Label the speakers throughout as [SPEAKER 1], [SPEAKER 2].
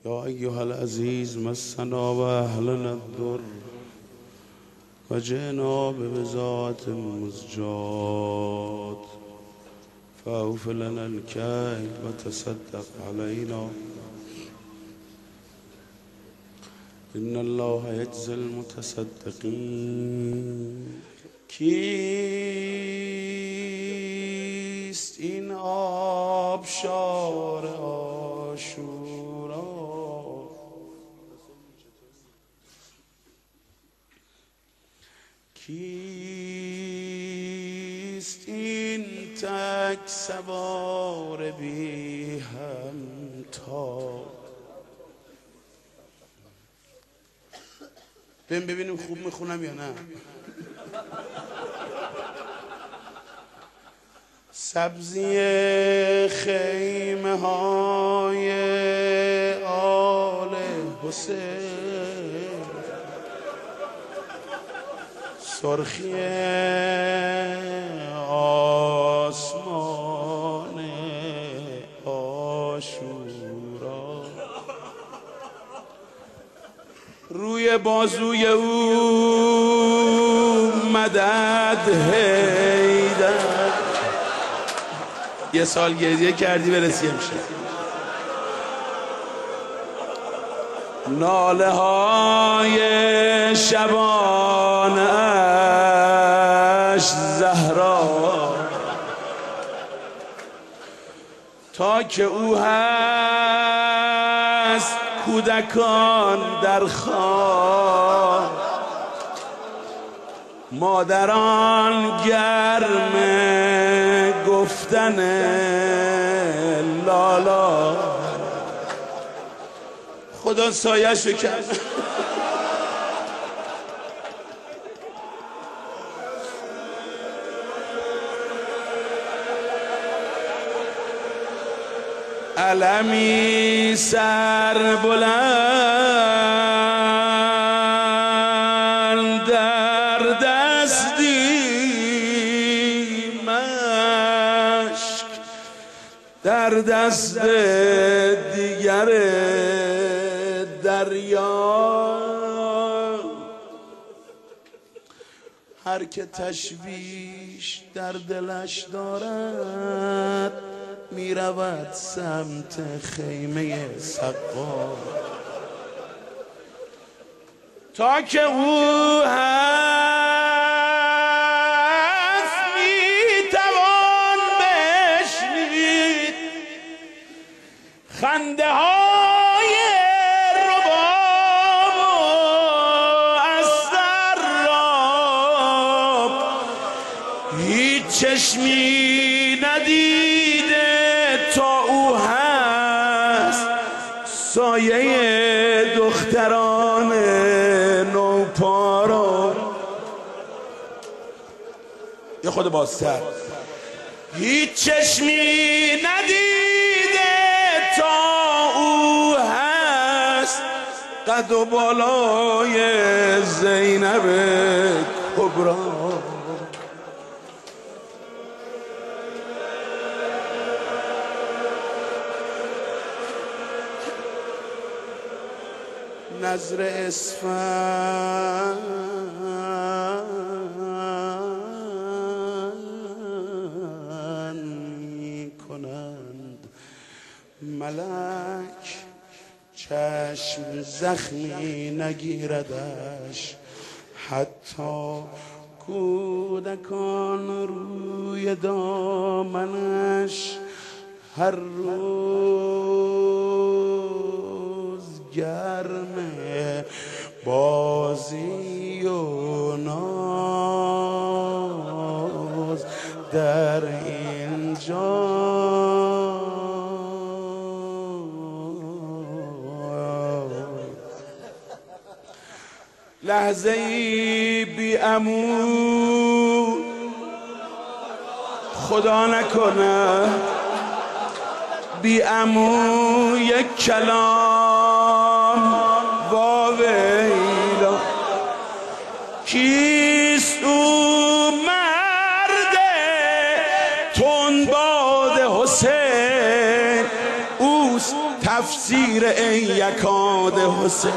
[SPEAKER 1] یا ایها العزیز مسنا و اهلنا الضر و جئنا ببضاعة مزجات فاوف لنا الکیل و تصدق علینا ان الله یجزی المتصدقین. کیست این آبشار عاشورا؟ کیست این تک سوار بی همتا؟ ببینیم خوب میخونم یا نه. سبزی خیمه های آل حسین، سرخی آسمان عاشورا، روی بازوی او مدد حیدر. یه سال گریه کردی برسی امشب. ناله های شبانش زهرا، تا که او هست کودکان در خواب، مادران گرم گفتن لالا. خدا سایش رو کرد. علمی سر بلند در دستی، مشک در دست دیگر دریا. هر که تشویش در دلش دارد می رود سمت خیمه سقا، تا که او هست می توان بشنید خنده های رباب و از سراب. هیچ چشمی ندیده تا او هست سایه دختران نوپارا. یه خود بازتر. هیچ چشمی ندیده تا او هست قد و بالای زینب کبرا. نظر اسفند می کنند ملک، چشم زخمی نگیردش. حتی کودکان روی دامنش هر روز گرمه بازی و ناز در اینجا. لحظه ای بی عمو خدا نکنه، بی عمو یک کلام واویلا. کیست او مرد تندباد حسین؟ اوست تفسیر ای یکاد حسین.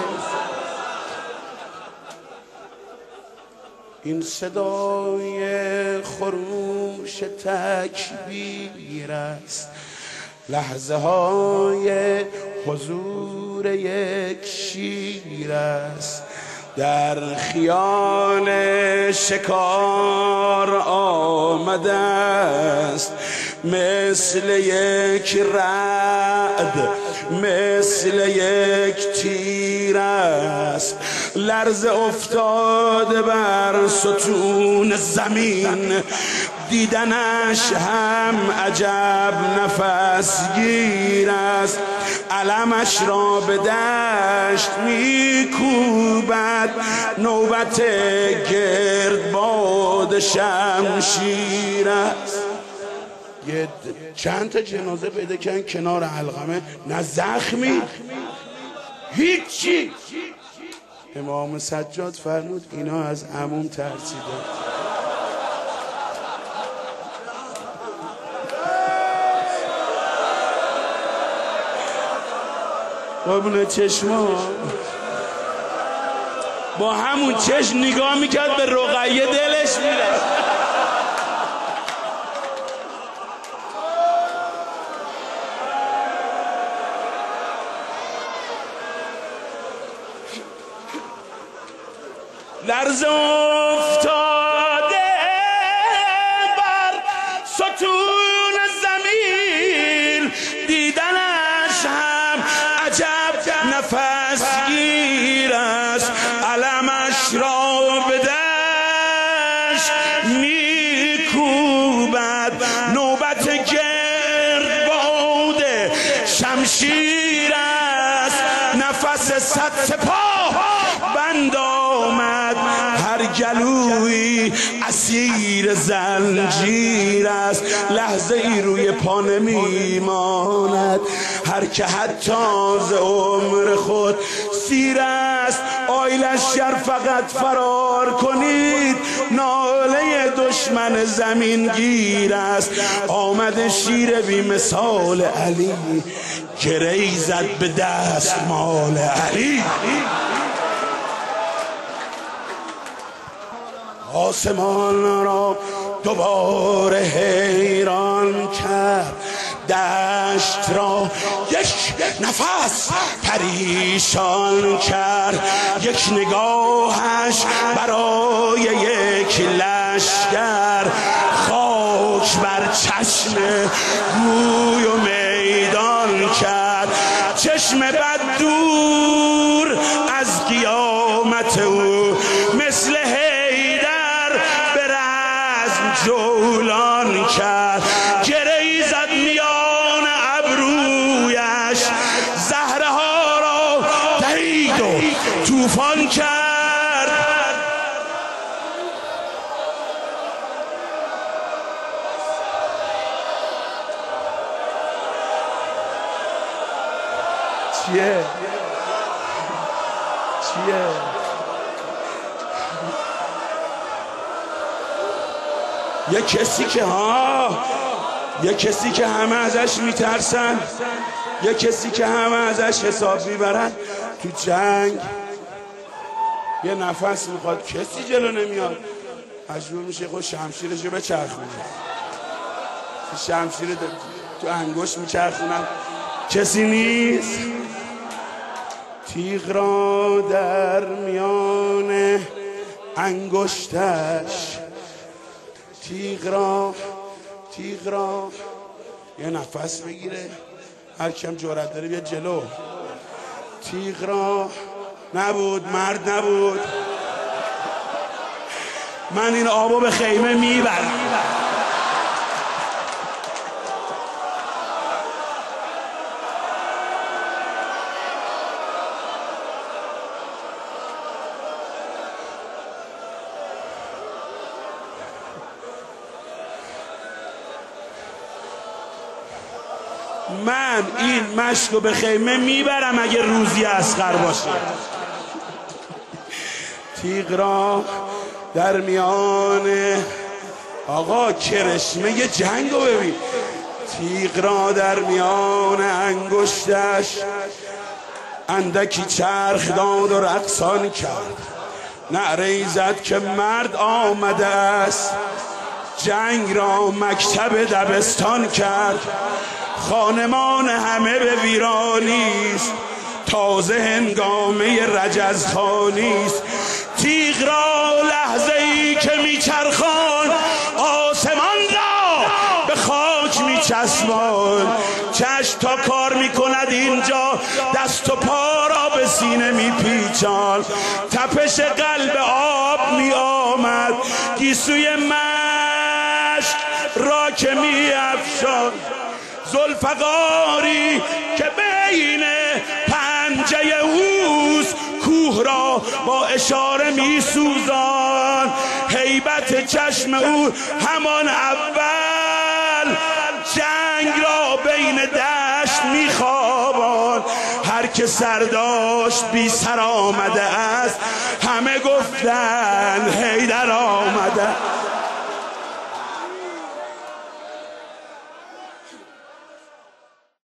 [SPEAKER 1] این صدای خروش تکبیر است، لحظه های حضور یک شیر است. در خیال شکار آمده است، مثل یک رعد مثل یک تیر است. لرز افتاده بر ستون زمین، دیدنش هم عجب نفس گیر است. علمش را به دشت میکوبد، نوبت گردباد شمشیر است. چند تا جنازه پیدا کردن کنار علقمه، نه زخمی هیچی. امام سجاد فرمود اینا از عموم ترسیدن. قابل چشما با همون چشم نگاه میکرد به رقیه، دلش میرفت. لرز افتاده بر ستون زمین، دیدنش هم عجب نفس گیر است. علمش را به دشت میکوبد، نوبت گردباد شمشیر است. نفس صد سپاه بند آمد، هر گلوی اسیر زنجیر است. لحظه ای روی پا نمیماند، هر که حتی ز عمر خود سیر است. آی لشکر فقط فرار کنید، ناله دشمن زمین گیر است. آمد شیر بی مثال علی، گری زد به دست مال علی. آسمان را دوباره حیران کرد، دشت را یک نفس پریشان کرد. یک نگاهش برای یک لشکر، خاک بر چشم گوی و میدان کرد. چشم بد دور از قیامت او، مثل جولان کرد. گری زد میان ابرویش، زهره ها را درید و طوفان کرد. چیه؟ یه کسی که همه ازش میترسن، یه کسی که همه ازش حساب میبرن، تو جنگ یه نفس میخواد، کسی جلو نمیاد، مجبور میشه خود شمشیرشو بچرخونه. شمشیر تو انگشت میچرخونم، کسی نیست. تیغ را در میان انگشتش، تیغ را یه نفس بگیره، هر کم جرأت داره بیاد جلو. تیغ را نبود، مرد نبود. من این آبو به خیمه میبرم. من این مشکو به خیمه میبرم اگه روزی اصغر باشه. تیغ را در میان، آقا کرشمه جنگو ببین، تیغ را در میان انگشتش اندکی چرخ داد و رقصان کرد. نعره‌ای زد که مرد آمده است، جنگ را مکتب دبستان کرد. خانمان همه به ویرانی است، تازه هنگامه رجزخوانی است. تیغ را لحظه‌ای که میچرخان، آسمان را به خاک میچسبان. چشم تا کار میکند اینجا، دست و پا را به سینه میپیچان. تپش قلب آب میآمد، گیسوی مشک را که میافشان. ذوالفقاری که بین پنجه اوست، کوه را با اشاره میسوزان. هیبت چشم او همان اول، جنگ را بین دشت میخوابان. هر که سر داشت بی سر آمده است، همه گفتند حیدر آمد.